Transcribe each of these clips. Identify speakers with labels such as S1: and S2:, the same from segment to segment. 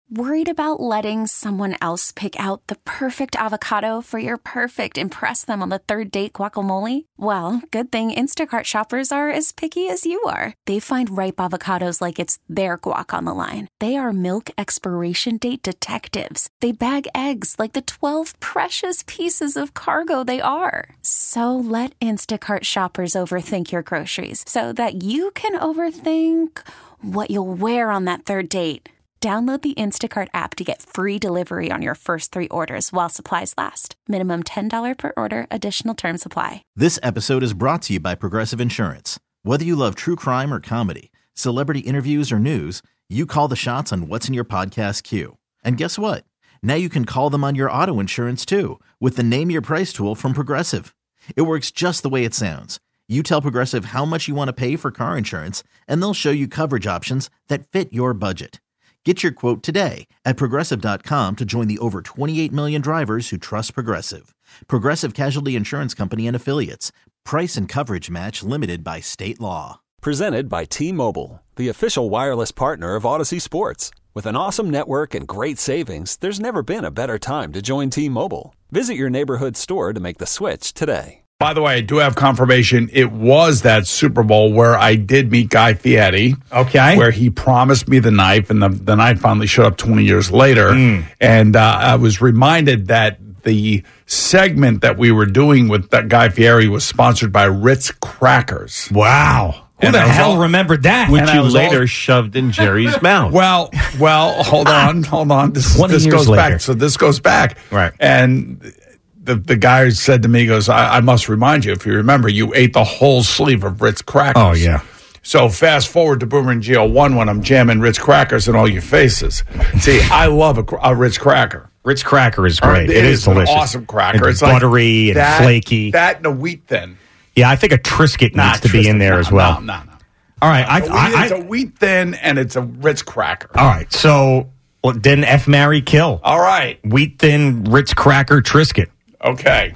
S1: Worried about letting someone else pick out the perfect avocado for your perfect impress them on the third date guacamole? Well, good thing Instacart shoppers are as picky as you are. They find ripe avocados like it's their guac on the line. They are milk expiration date detectives. They bag eggs like the 12 precious pieces of cargo they are. So let Instacart shoppers overthink your groceries so that you can overthink what you'll wear on that third date. Download the Instacart app to get free delivery on your first 3 orders while supplies last. Minimum $10 per order. Additional terms apply.
S2: This episode is brought to you by Progressive Insurance. Whether you love true crime or comedy, celebrity interviews or news, you call the shots on what's in your podcast queue. And guess what? Now you can call them on your auto insurance too with the Name Your Price tool from Progressive. It works just the way it sounds. You tell Progressive how much you want to pay for car insurance, and they'll show you coverage options that fit your budget. Get your quote today at Progressive.com to join the over 28 million drivers who trust Progressive. Progressive Casualty Insurance Company and Affiliates. Price and coverage match limited by state law.
S3: Presented by T-Mobile, the official wireless partner of Odyssey Sports. With an awesome network and great savings, there's never been a better time to join T-Mobile. Visit your neighborhood store to make the switch today.
S4: By the way, I do have confirmation. It was that Super Bowl where I did meet Guy Fieri.
S5: Okay.
S4: Where he promised me the knife, and the knife finally showed up 20 years later. And I was reminded that the segment that we were doing with that Guy Fieri was sponsored by Ritz Crackers.
S5: Wow. Who the hell remembered that?
S6: Which you later shoved in Jerry's mouth.
S4: Well, hold on. This goes back. So this goes back.
S5: Right.
S4: And the guy said to me, he goes, I must remind you, if you remember, you ate the whole sleeve of Ritz Crackers.
S5: Oh, yeah.
S4: So fast forward to Boomer and Geo 1 when I'm jamming Ritz Crackers in all your faces. See, I love a Ritz Cracker.
S5: Ritz Cracker is great. It is delicious.
S4: An awesome cracker.
S5: It's buttery
S4: like
S5: and flaky.
S4: That and a wheat thin.
S5: Yeah, I think a Triscuit needs to be in there as well.
S4: No.
S5: All right.
S4: It's a wheat thin and it's a Ritz Cracker.
S5: All right. So then F, marry, kill.
S4: All right.
S5: Wheat thin, Ritz Cracker, Triscuit.
S4: Okay.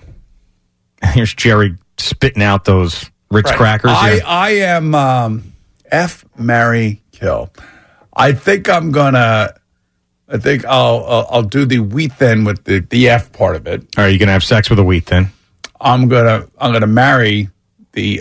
S5: Here's Jerry spitting out those Ritz Crackers.
S4: I am F, marry, kill. I think I'll do the wheat thin with the F part of it.
S5: All right, you gonna have sex with a wheat thin?
S4: I'm gonna marry the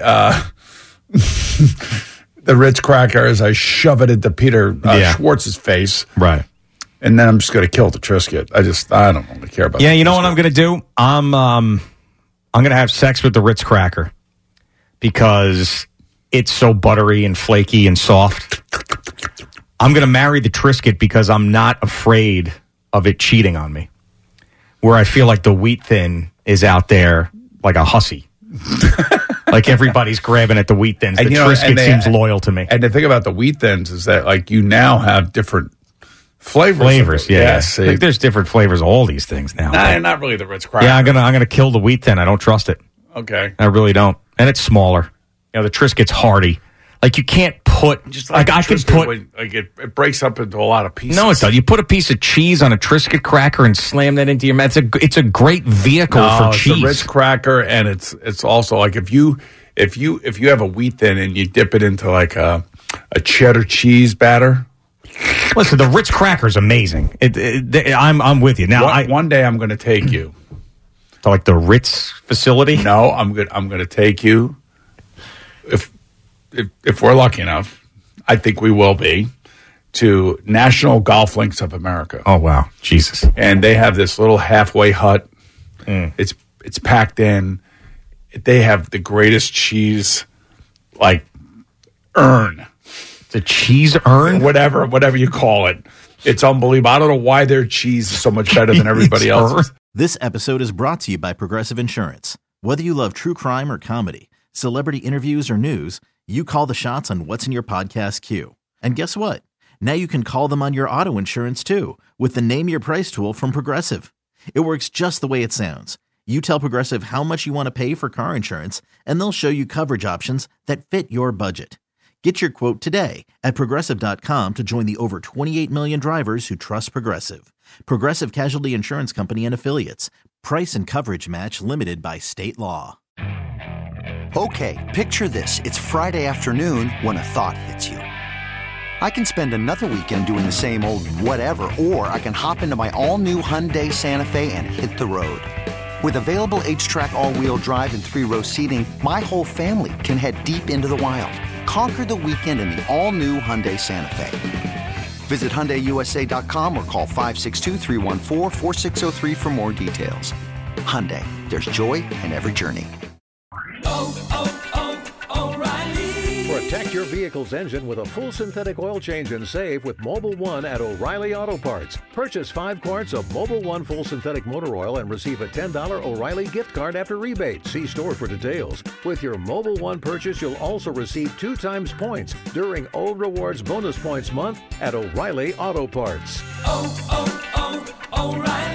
S4: the Ritz Cracker as I shove it into Peter Schwartz's face.
S5: Right.
S4: And then I'm just going to kill the Triscuit. I don't really care about.
S5: Yeah, you know what I'm going to do? I'm going to have sex with the Ritz Cracker because it's so buttery and flaky and soft. I'm going to marry the Triscuit because I'm not afraid of it cheating on me. Where I feel like the wheat thin is out there like a hussy. Like everybody's grabbing at the wheat thins. The Triscuit seems loyal to me.
S4: And the thing about the wheat thins is that like you now have different flavors.
S5: Yes. I think there's different flavors of all these things now.
S4: Nah, not really the Ritz Cracker.
S5: Yeah, I'm gonna kill the wheat thin. I don't trust it.
S4: Okay.
S5: I really don't. And it's smaller. You know, the Triscuit's hearty. Like you can't put
S4: just
S5: like I can put
S4: it breaks up into a lot of pieces.
S5: No, it does. You put a piece of cheese on a Triscuit cracker and slam that into your mouth. It's a great vehicle for cheese.
S4: It's a Ritz Cracker, and it's also like if you have a wheat thin and you dip it into like a cheddar cheese batter.
S5: Listen, the Ritz Cracker is amazing. I'm with you now.
S4: One day I'm going to take you
S5: to like the Ritz facility.
S4: No, I'm going to take you if we're lucky enough. I think we will be to National Golf Links of America.
S5: Oh wow, Jesus!
S4: And they have this little halfway hut. It's packed in. They have the greatest cheese, like urn.
S5: The cheese urn?
S4: Whatever you call it. It's unbelievable. I don't know why their cheese is so much better than everybody else's.
S2: This episode is brought to you by Progressive Insurance. Whether you love true crime or comedy, celebrity interviews or news, you call the shots on what's in your podcast queue. And guess what? Now you can call them on your auto insurance too with the Name Your Price tool from Progressive. It works just the way it sounds. You tell Progressive how much you want to pay for car insurance, and they'll show you coverage options that fit your budget. Get your quote today at Progressive.com to join the over 28 million drivers who trust Progressive. Progressive Casualty Insurance Company and Affiliates. Price and coverage match limited by state law.
S7: Okay, picture this. It's Friday afternoon when a thought hits you. I can spend another weekend doing the same old whatever, or I can hop into my all-new Hyundai Santa Fe and hit the road. With available H-Track all-wheel drive and 3-row seating, my whole family can head deep into the wild. Conquer the weekend in the all-new Hyundai Santa Fe. Visit HyundaiUSA.com or call 562-314-4603 for more details. Hyundai, there's joy in every journey.
S8: Protect your vehicle's engine with a full synthetic oil change and save with Mobil 1 at O'Reilly Auto Parts. Purchase 5 quarts of Mobil 1 full synthetic motor oil and receive a $10 O'Reilly gift card after rebate. See store for details. With your Mobil 1 purchase, you'll also receive 2 times points during O Rewards Bonus Points Month at O'Reilly Auto Parts.
S9: O'Reilly.